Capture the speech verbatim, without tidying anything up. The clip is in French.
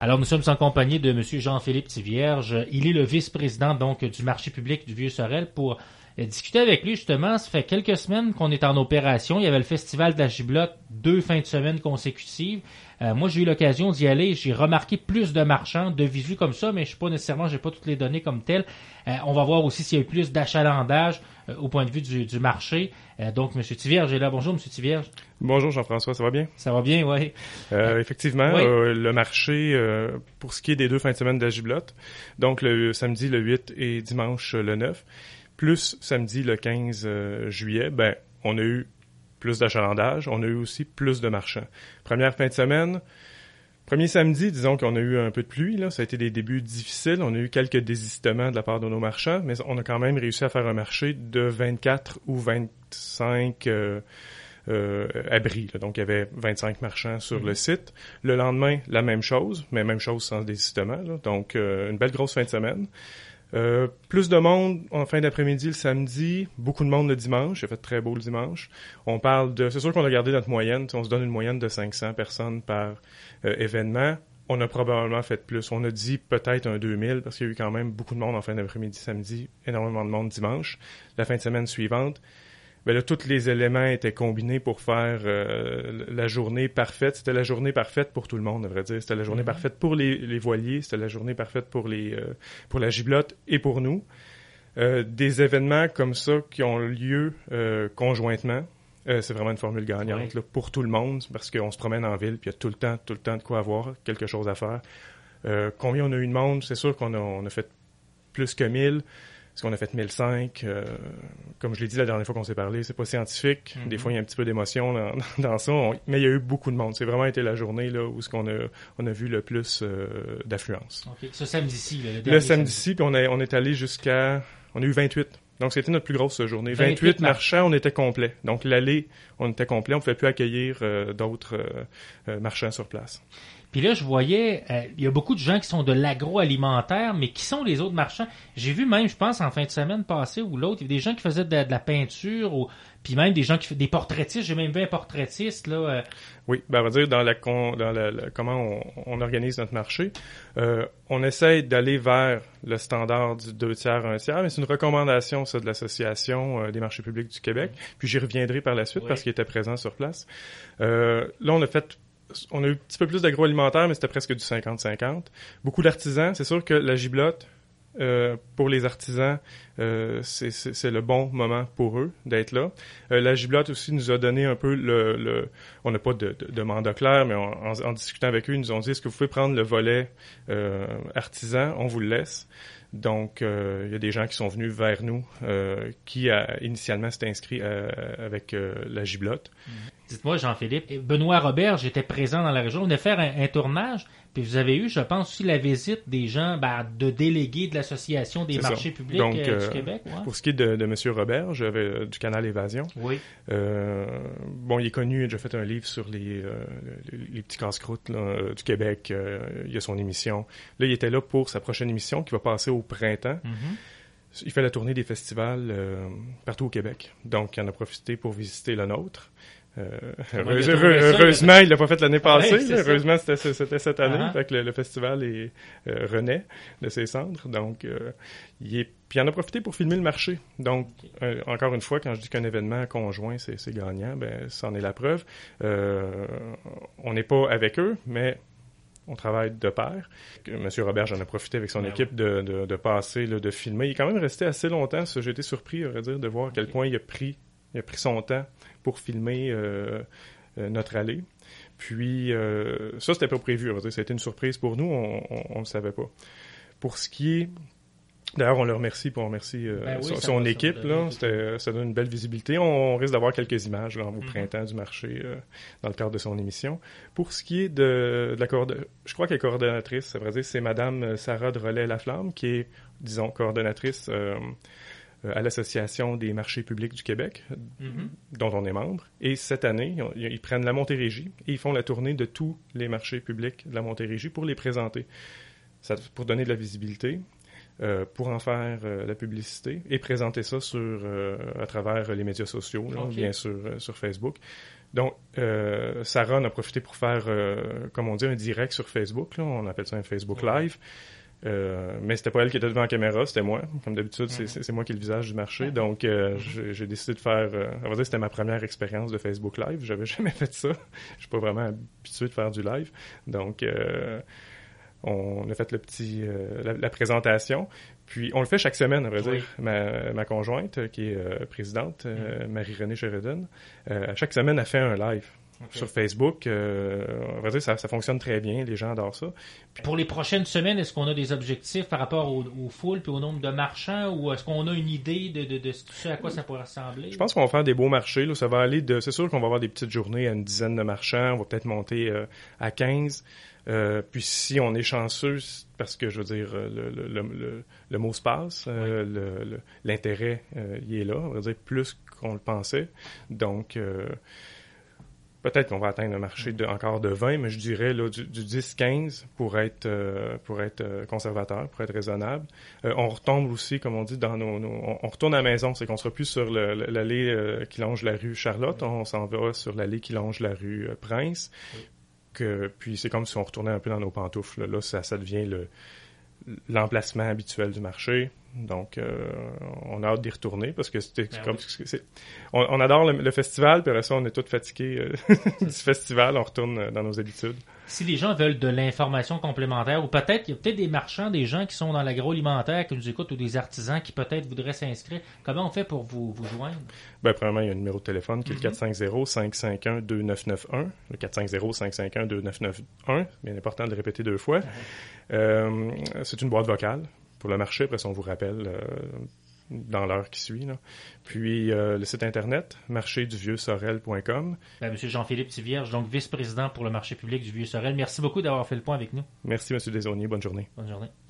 Alors, nous sommes en compagnie de M. Jean-Philippe Tivierge. Il est le vice-président donc du marché public du Vieux-Sorel pour euh, discuter avec lui, justement. Ça fait quelques semaines qu'on est en opération. Il y avait le Festival de la Giblotte, deux fins de semaine consécutives. Euh, moi, j'ai eu l'occasion d'y aller. J'ai remarqué plus de marchands, de visu comme ça, mais je suis pas nécessairement, j'ai pas toutes les données comme telles. Euh, on va voir aussi s'il y a eu plus d'achalandage euh, au point de vue du, du marché. Euh, donc, M. Tivierge est là. Bonjour, M. Tivierge. Bonjour Jean-François, ça va bien? Ça va bien, oui. Euh, effectivement, oui. Euh, le marché, euh, pour ce qui est des deux fins de semaine de la Giblotte, donc le samedi le huit et dimanche le neuf, plus samedi le quinze euh, juillet, ben on a eu plus d'achalandage, on a eu aussi plus de marchands. Première fin de semaine, premier samedi, disons qu'on a eu un peu de pluie, là, ça a été des débuts difficiles, on a eu quelques désistements de la part de nos marchands, mais on a quand même réussi à faire un marché de vingt-quatre ou vingt-cinq euh, Euh, abri. Là. Donc, il y avait vingt-cinq marchands sur mmh. le site. Le lendemain, la même chose, mais même chose sans désistement. Là. Donc, euh, une belle grosse fin de semaine. Euh, plus de monde en fin d'après-midi le samedi, beaucoup de monde le dimanche. Il a fait très beau le dimanche. On parle de... C'est sûr qu'on a gardé notre moyenne. On se donne une moyenne de cinq cents personnes par euh, événement. On a probablement fait plus. On a dit peut-être un deux mille parce qu'il y a eu quand même beaucoup de monde en fin d'après-midi samedi, énormément de monde dimanche. La fin de semaine suivante, ben là, tous les éléments étaient combinés pour faire euh, la journée parfaite. C'était la journée parfaite pour tout le monde, à vrai dire. C'était la journée mm-hmm. parfaite pour les, les voiliers, c'était la journée parfaite pour les euh, pour la Giblotte et pour nous. Euh, des événements comme ça qui ont lieu euh, conjointement, euh, c'est vraiment une formule gagnante oui. là, pour tout le monde, parce qu'on se promène en ville, puis il y a tout le temps, tout le temps de quoi avoir, quelque chose à faire. Euh, combien on a eu de monde? C'est sûr qu'on a, on a fait plus que mille. Parce qu'on a fait mille cinq, euh, comme je l'ai dit la dernière fois qu'on s'est parlé, c'est pas scientifique. Mm-hmm. Des fois, il y a un petit peu d'émotion dans, dans ça. On, mais il y a eu beaucoup de monde. C'est vraiment été la journée là où ce qu'on a, on a vu le plus euh, d'affluence. Okay. Ce samedi-ci, là, le, le samedi-ci, puis on, a, on est allé jusqu'à... On a eu vingt-huit. Donc, c'était notre plus grosse journée. vingt-huit, vingt-huit marchands, on était complet. Donc, l'allée, on était complet. On ne pouvait plus accueillir euh, d'autres euh, euh, marchands sur place. Puis là, je voyais, euh, il y a beaucoup de gens qui sont de l'agroalimentaire, mais qui sont les autres marchands? J'ai vu même, je pense, en fin de semaine passée ou l'autre, il y avait des gens qui faisaient de, de la peinture, ou puis même des gens qui faisaient des portraitistes. J'ai même vu un portraitiste, là. Euh... Oui, ben, on va dire, dans la, con, dans la, la comment on, on organise notre marché, euh, on essaie d'aller vers le standard du deux tiers, un tiers, mais c'est une recommandation, ça, de l'Association euh, des marchés publics du Québec. Puis j'y reviendrai par la suite, oui. parce qu'il était présent sur place. Euh, là, on a fait... On a eu un petit peu plus d'agroalimentaire, mais c'était presque du cinquante cinquante. Beaucoup d'artisans. C'est sûr que la Giblotte, euh, pour les artisans, euh, c'est, c'est, c'est le bon moment pour eux d'être là. Euh, la Giblotte aussi nous a donné un peu le... le on n'a pas de, de, de mandat clair, mais on, en, en discutant avec eux, ils nous ont dit, est-ce que vous pouvez prendre le volet euh, artisan? On vous le laisse. Donc, euh, il y a des gens qui sont venus vers nous, euh, qui a, initialement s'étaient inscrits euh, avec euh, la Giblotte. Mmh. Dites-moi, Jean-Philippe, Benoît Roberge était présent dans la région. On venait faire un, un tournage, puis vous avez eu, je pense, aussi la visite des gens, ben, de délégués de l'Association des C'est marchés ça. publics Donc, euh, euh, du Québec. Ouais. Pour ce qui est de, de M. Roberge, euh, du canal Évasion, oui. euh, bon, il est connu, il a déjà fait un livre sur les, euh, les, les petits casse-croûtes là, euh, du Québec. Euh, il a son émission. Là, il était là pour sa prochaine émission qui va passer au printemps. Mm-hmm. Il fait la tournée des festivals euh, partout au Québec. Donc, il en a profité pour visiter le nôtre. Euh, heureuse, heureux, ça, heureusement, il l'a pas fait l'année passée. Ouais, là, heureusement, c'était, c'était cette année. Uh-huh. Fait que le, le festival est, euh, renaît de ses cendres. Donc, euh, il est, puis il en a profité pour filmer le marché. Donc, okay. euh, encore une fois, quand je dis qu'un événement conjoint, c'est, c'est gagnant, ben, c'en est la preuve. Euh, on n'est pas avec eux, mais on travaille de pair. Monsieur Roberge en a profité avec son ouais, équipe ouais. De, de, de passer, là, de filmer. Il est quand même resté assez longtemps. Ça, j'ai été surpris, à vrai dire, de voir à quel okay. point il a pris Il a pris son temps pour filmer euh, euh, notre allée. Puis, euh, ça, c'était pas prévu. Ça a été une surprise pour nous. On ne le savait pas. Pour ce qui est... D'ailleurs, on le remercie, puis on remercie euh, ben oui, son, son équipe. Ça, là. C'était, ça donne une belle visibilité. On, on risque d'avoir quelques images là, au mm-hmm. printemps du marché euh, dans le cadre de son émission. Pour ce qui est de, de la coordonnatrice, je crois qu'elle est coordonnatrice, ça veut dire, c'est Mme Sarah Drolet-Laflamme, qui est, disons, coordonnatrice... Euh, à l'Association des marchés publics du Québec, mm-hmm. dont on est membre. Et cette année, ils, ils prennent la Montérégie et ils font la tournée de tous les marchés publics de la Montérégie pour les présenter, ça, pour donner de la visibilité, euh, pour en faire euh, la publicité et présenter ça sur, euh, à travers les médias sociaux, là, okay. bien sûr, euh, sur Facebook. Donc, euh, Sarah en a profité pour faire, euh, comme on dit, un direct sur Facebook. Là. On appelle ça un Facebook Live. Euh, mais c'était pas elle qui était devant la caméra, c'était moi. Comme d'habitude, mm-hmm. c'est, c'est moi qui est le visage du marché. Mm-hmm. Donc, euh, mm-hmm. j'ai, j'ai décidé de faire... Euh, on va dire que c'était ma première expérience de Facebook Live. J'avais jamais fait ça. Je suis pas vraiment habitué de faire du live. Donc, euh, on a fait le petit, euh, la, la présentation. Puis, on le fait chaque semaine, à vrai dire. Oui. Ma, ma conjointe, qui est euh, présidente, euh, mm-hmm. Marie-Renée Sheridan, euh, chaque semaine, elle fait un live. Okay. Sur Facebook, euh, on va dire ça, ça fonctionne très bien, les gens adorent ça. Puis, pour les prochaines semaines, est-ce qu'on a des objectifs par rapport aux, aux foules puis au nombre de marchands ou est-ce qu'on a une idée de, de, de ce à quoi ça pourrait ressembler? Je pense qu'on va faire des beaux marchés. Là. Ça va aller de, c'est sûr qu'on va avoir des petites journées à une dizaine de marchands. On va peut-être monter euh, à quinze. Euh, puis si on est chanceux, parce que je veux dire, le, le, le, le, le mot se passe, euh, oui. le, le, l'intérêt, euh, il est là. On va dire plus qu'on le pensait. Donc... Euh, peut-être qu'on va atteindre un marché de, encore de vingt, mais je dirais là, du, du dix quinze pour être, euh, pour être euh, conservateur, pour être raisonnable. Euh, on retombe aussi, comme on dit, dans nos... nos on, on retourne à la maison, c'est qu'on sera plus sur le, le, l'allée euh, qui longe la rue Charlotte, on s'en va sur l'allée qui longe la rue euh, Prince. Oui. Que, puis c'est comme si on retournait un peu dans nos pantoufles. Là, là ça, ça devient le, l'emplacement habituel du marché. Donc, euh, on a hâte d'y retourner parce que c'était ben comme... Oui. C'est, on, on adore le, le festival, puis après ça, on est tous fatigués euh, du festival, on retourne dans nos habitudes. Si les gens veulent de l'information complémentaire, ou peut-être, il y a peut-être des marchands, des gens qui sont dans l'agroalimentaire, qui nous écoutent, ou des artisans qui peut-être voudraient s'inscrire, comment on fait pour vous, vous joindre? Ben, premièrement, il y a un numéro de téléphone qui est mm-hmm. le quatre cinq zéro, cinq cinq un, deux neuf neuf un. Le quatre cinq zéro, cinq cinq un, deux neuf neuf un. Bien important de le répéter deux fois. Mm-hmm. Euh, c'est une boîte vocale pour le marché. Après ça, on vous rappelle euh, dans l'heure qui suit. Là. Puis, euh, le site Internet, marché du vieux sorel point com. Ben, Monsieur Jean-Philippe Tivierge, donc vice-président pour le marché public du Vieux-Sorel. Merci beaucoup d'avoir fait le point avec nous. Merci, Monsieur Desaulniers. Bonne journée. Bonne journée.